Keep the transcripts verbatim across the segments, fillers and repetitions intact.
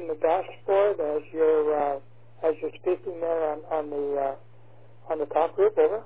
in the dashboard as you're uh, as you're speaking there on, on the uh, on the top group? Over.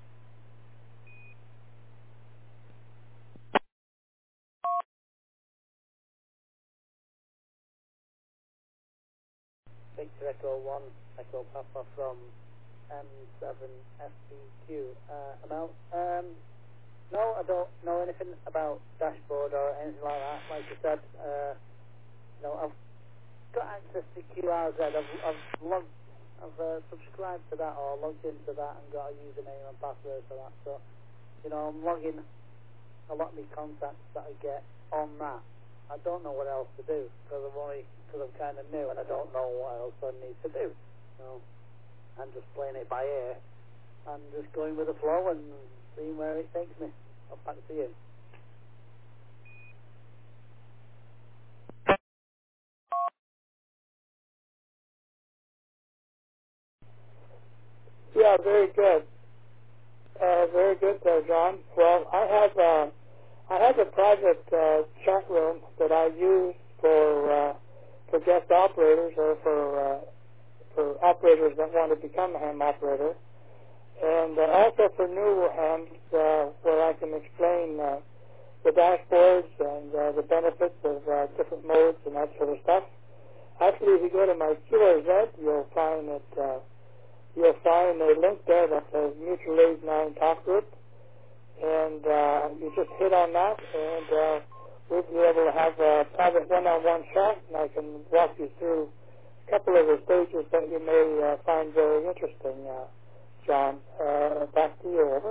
Victor Echo one, Echo Papa from M seven F B Q. Uh, Amel, um, no, I don't know anything about dashboard or anything like that. Like I said, uh, no, I've got access to Q R Z. I've, I've logged, I've uh, subscribed to that or logged into that and got a username and password for that. So, you know, I'm logging a lot of my contacts that I get on that. I don't know what else to do because I'm only because I'm kind of new and I don't know what else I need to do. So I'm just playing it by ear and just going with the flow and seeing where it takes me. I'll back to you. Yeah, very good. Uh, very good there, John. Well, I have uh, I have a private uh, chat room that I use for uh, for guest operators or for uh, for operators that want to become a ham operator, and uh, also for new hams uh, where I can explain uh, the dashboards and uh, the benefits of uh, different modes and that sort of stuff. Actually, if you go to my Q R Z, you'll find that uh, you'll find a link there that says Mutual Aid nine Talk Group, and uh, you just hit on that, and uh, we'll be able to have a private one-on-one chat, and I can walk you through a couple of the stages that you may uh, find very interesting, uh, John. Uh, back to you, over.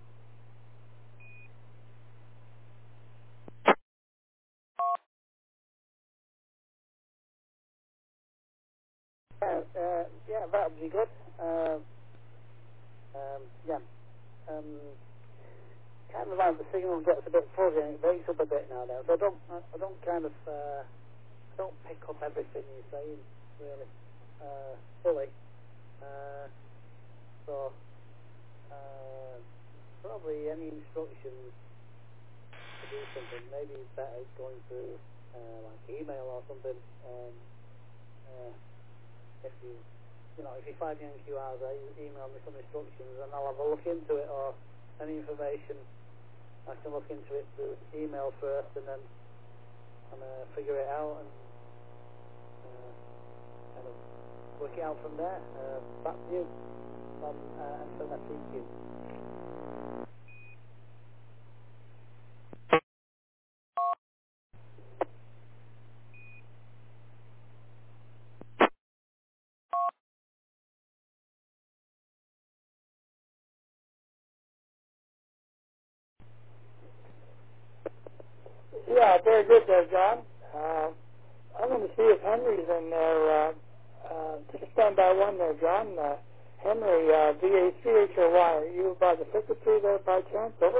Yeah, uh, yeah, that would be good. Uh, um, yeah. Um, kind of like the signal gets a bit fuzzy and it breaks up a bit now. Now, so I don't, I, I don't kind of, uh, I don't pick up everything you're saying really uh, fully. Uh, so uh, probably any instructions to do something, maybe better going through uh, like email or something. Um, uh, if you, you know, if you find me on Q Rs, uh, email me some instructions and I'll have a look into it, or any information I can look into it through email first and then and uh, figure it out and uh, kind of work it out from there. Uh, back to you from uh, M seven F B Q. Yeah, very good there, John. Uh, I'm going to see if Henry's in there. Uh, uh, just stand by one there, John. Uh, Henry, uh, V A C H O Y, are you by the secretary there by chance? Over?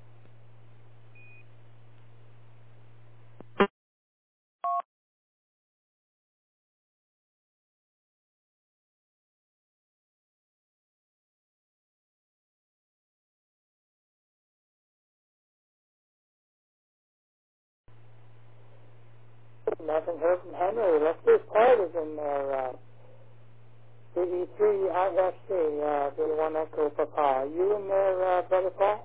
Nothing heard from Henry. Let's see if Paul is in there. Uh, B E three I S C, uh, the one Echo Papa. Are you in there, uh, Brother Paul?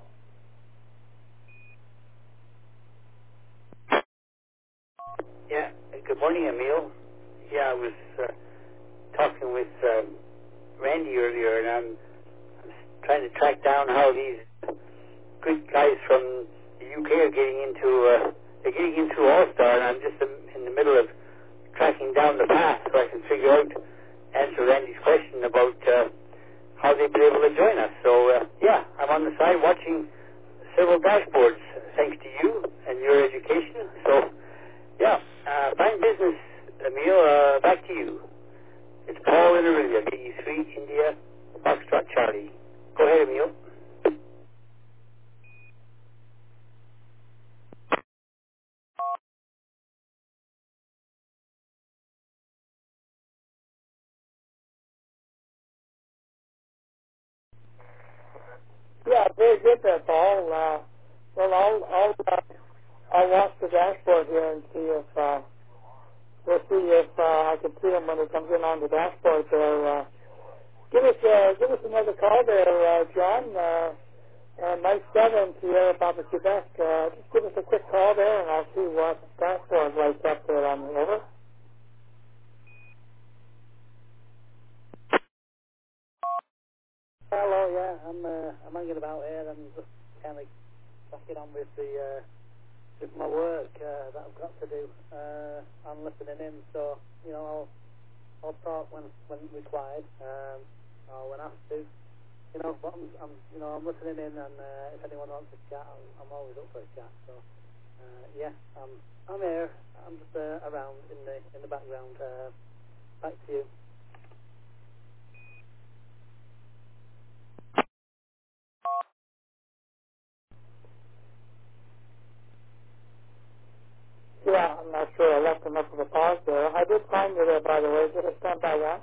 Yeah, good morning, Emil. Yeah, I was uh, talking with um, Randy earlier, and I'm, I'm trying to track down how these good guys from the U K are getting into uh, they're getting into All Star, and I'm just in, in the middle of tracking down the path so I can figure out answer Randy's question about uh, how they've been able to join us. So uh, yeah, I'm on the side watching several dashboards thanks to you and your education. So. Yeah, uh, fine business, Emil. Uh, back to you. It's Paul in Aurelia, B E three, India, Foxtrot Charlie. Go ahead, Emil. Yeah, very good there, Paul. Uh, well, I'll, I'll, uh, I'll watch the dashboard here and see if, uh, we'll see if uh, can see him when he comes in on the dashboard there. Uh, give us uh, give us another call there, uh, John. Uh, and Mike Seven, Sierra Papa Quebec. Uh, just give us a quick call there, and I'll see what dashboard lights up there on the over. Hello, yeah, I'm uh, I'm hanging about here. I'm just kind of cracking on with the uh, with my work uh, that I've got to do. Uh, I'm listening in, so you know I'll I'll talk when when required, um, or when asked to. You know, but I'm, I'm you know I'm listening in, and uh, if anyone wants to chat, I'm, I'm always up for a chat. So uh, yeah, I'm I'm here. I'm just uh, around in the in the background. Uh, back to you. Yeah, I'm not sure. I left enough of a pause there. I did find you there, by the way. Did I stand by one?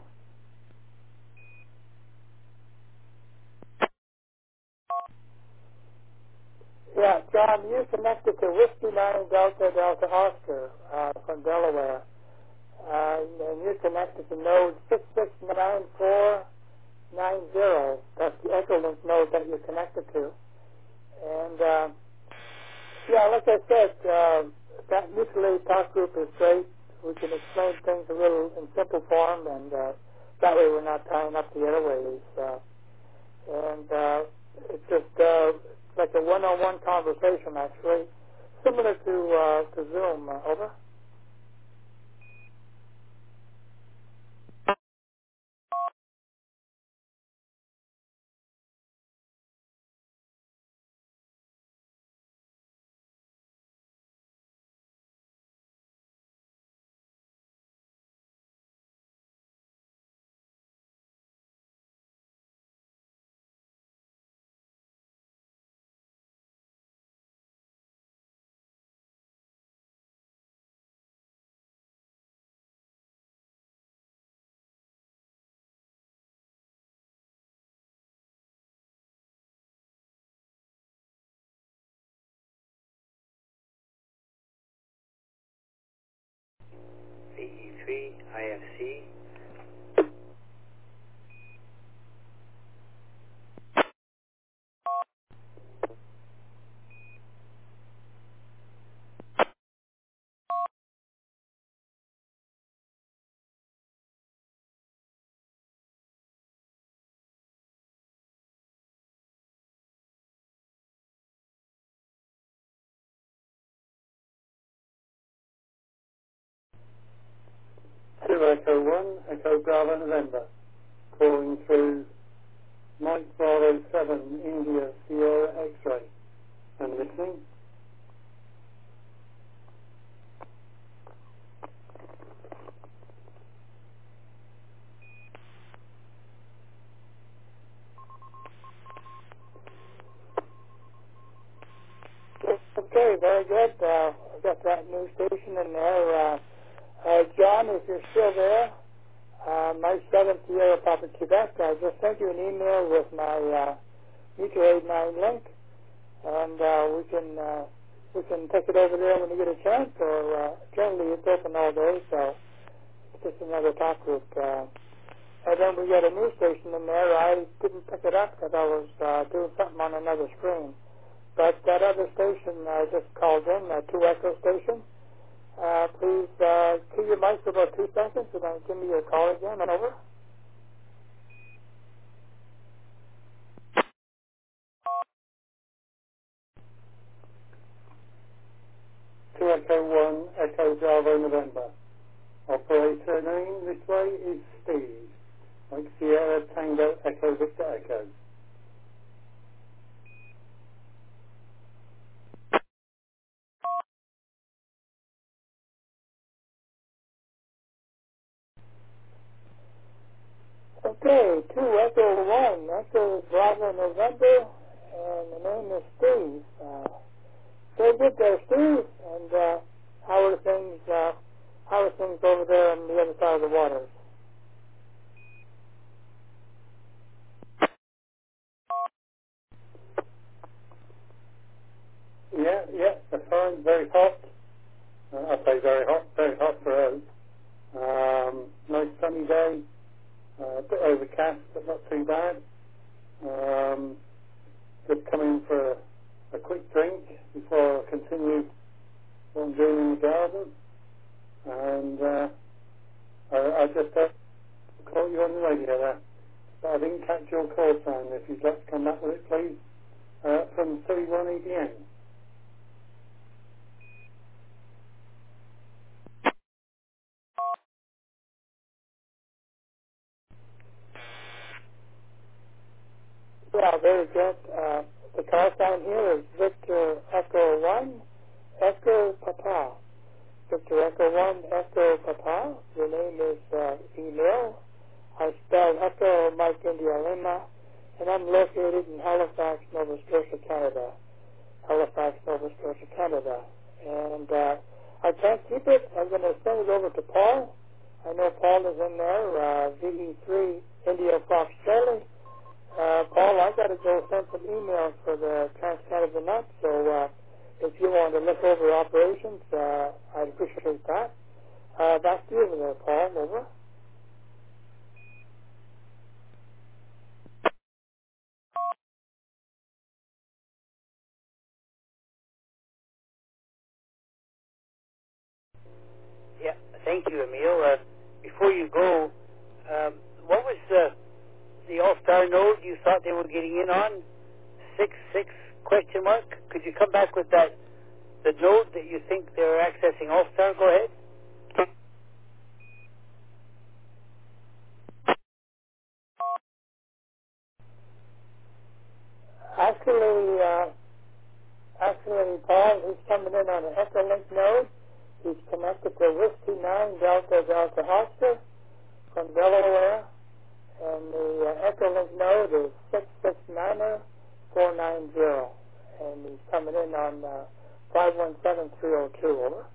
Yeah, John, you connected to Whiskey nine Delta Delta Oscar uh, from Delaware. Uh, and you're connected to node six six nine four nine zero. That's the Echolink node that you're connected to. And, uh, yeah, like I said, uh, that mutual aid talk group is great. We can explain things a little in simple form, and uh, that way we're not tying up the airways. Uh, and uh, it's just uh, like a one-on-one conversation, actually, similar to uh, to Zoom. Uh, over. V E three I F C. Two Echo one, Echo Bravo November, calling through Mike Bravo seven, India Sierra X-ray, and listening. Okay, very good. Uh, I've got that new station in there. Uh, uh, John, if you're still there, uh, my seventh Sierra Papa Quebec, I just sent you an email with my uh, Mutual Aid nine link, and uh, we can uh, we can take it over there when you get a chance, or uh, generally it's open all day, so it's just another talk group. Uh, and then we got a news station in there. I didn't pick it up because I was uh, doing something on another screen. But that other station I just called in, uh, two Echo station. Uh, please uh, keep your mic for about two seconds and then give me your call again and over. Two Echo one, Echo Bravo November. Operator name this way is Steve, like Sierra Tango Echo Victor Echo. Okay, two Echo one, Echo Bravo November, and the name is Steve. Uh, very good there, Steve. And uh, how are things? Uh, how are things over there on the other side of the waters? Yeah, yeah, the fine, very hot. Uh, I say very hot, very hot for us. Um, sunny day, uh, a bit overcast, but not too bad. Um, just coming for a, a quick drink before I continue what I'm doing in the garden. And uh, I, I just uh, caught you on the radio there. But I didn't catch your call sign. If you'd like to come back with it, please. Uh, from C one E D N. Yeah, very good. Uh, the call sign here is Victor Echo one, Echo Papa. Victor Echo one, Echo Papa. Your name is uh, email. I spell Echo Mike India Lima, and I'm located in Halifax, Nova Scotia, Canada. Halifax, Nova Scotia, Canada. And uh, I can't keep it. I'm going to send it over to Paul. I know Paul is in there, uh, V E three India Fox Charlie. Uh, Paul, I've got to go send some emails for the Trans-Canada Nut, so uh, if you want to look over operations, uh, I'd appreciate that. Uh, back to you over there, Paul. Over. Yeah, thank you, Emil. Uh, before you go, um, what was uh, the All-Star node you thought they were getting in on? Six six question mark. Could you come back with that? The node that you think they're accessing All-Star. Go ahead. Actually, uh, actually, Paul, he's coming in on an Echolink node. He's connected to Whiskey nine Delta Delta Oscar from Delaware, and the uh, Echolink node is six six nine four nine zero, and he's coming in on uh, five one seven three zero two. Over.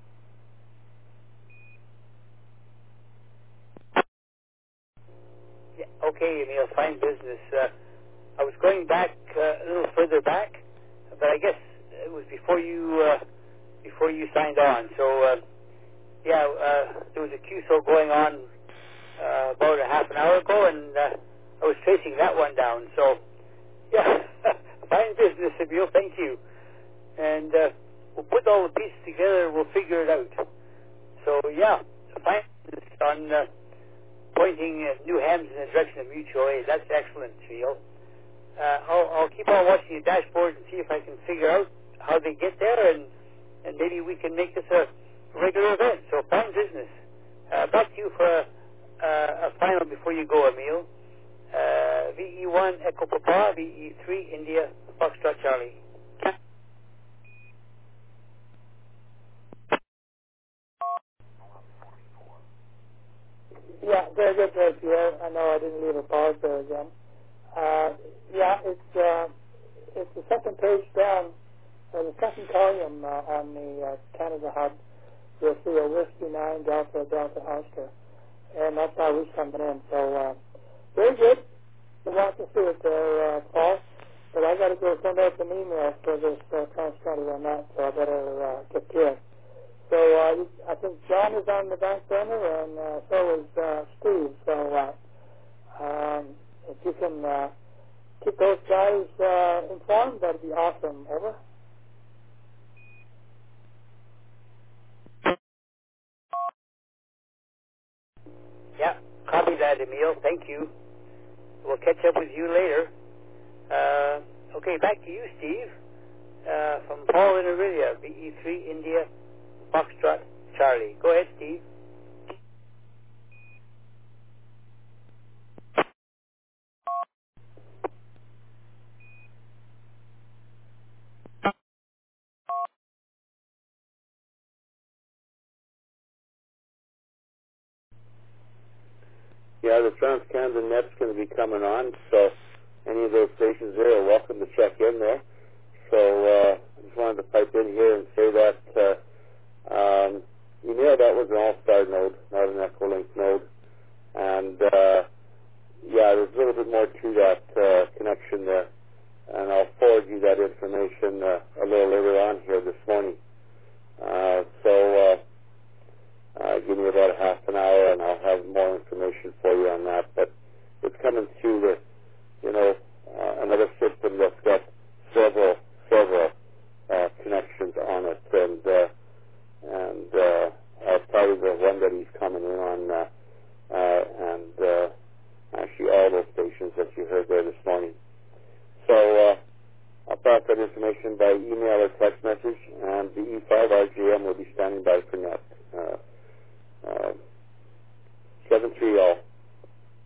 Yeah, okay, Emil. Fine business. Uh, I was going back uh, a little further back, but I guess it was before you uh, before you signed on. So uh, yeah, uh, there was a Q S O going on uh, about a half an hour ago, and uh, I was tracing that one down. So yeah, fine business, Emil. Thank you. And uh, we'll put all the pieces together. We'll figure it out. So yeah, fine business on uh, pointing uh, new hams in the direction of mutual aid. That's excellent, Emil. Uh, I'll, I'll keep on watching the dashboard and see if I can figure out how they get there, and, and maybe we can make this a regular event. So fine business. Uh, back to you for a, uh, a final before you go, Emil. Uh, V E one Echo Papa, V E three India Foxtrot Charlie. Yeah, very good, very Pierre. I know I didn't leave a pause there again. Uh, yeah, it's uh, it's the second page down, or the second column uh, on the uh, Canada Hub. You'll see a Whiskey nine Delta Delta Oscar, and that's how he's coming in. So uh, very good. We want to see it there, uh, Paul. But I got to go send out some emails for this uh, Trans-Canada on that, so I better uh, get to it. So uh, I think John is on the back burner, and uh, so is uh, Steve. So uh, um, if you can uh, keep those guys uh, informed, that'd be awesome. Over. Yeah, copy that, Emil. Thank you. We'll catch up with you later. Uh, okay, back to you, Steve. Uh, from Paul in Aurelia, V E three India Foxtrot Charlie. Go ahead, Steve. Yeah, the Trans-Canada Net's going to be coming on, so any of those stations there are welcome to check in there. So uh, I just wanted to pipe in here and say that, uh, um, you know, that was an All-Star node, not an Echolink node. And, uh, yeah, there's a little bit more to that uh, connection there. And I'll forward you that information uh, a little later on here this morning. Uh, so uh, uh, give me about a half an hour, and I'll have more information by email or text message, and the E five R G M will be standing by for net. Uh, uh, seven three zero.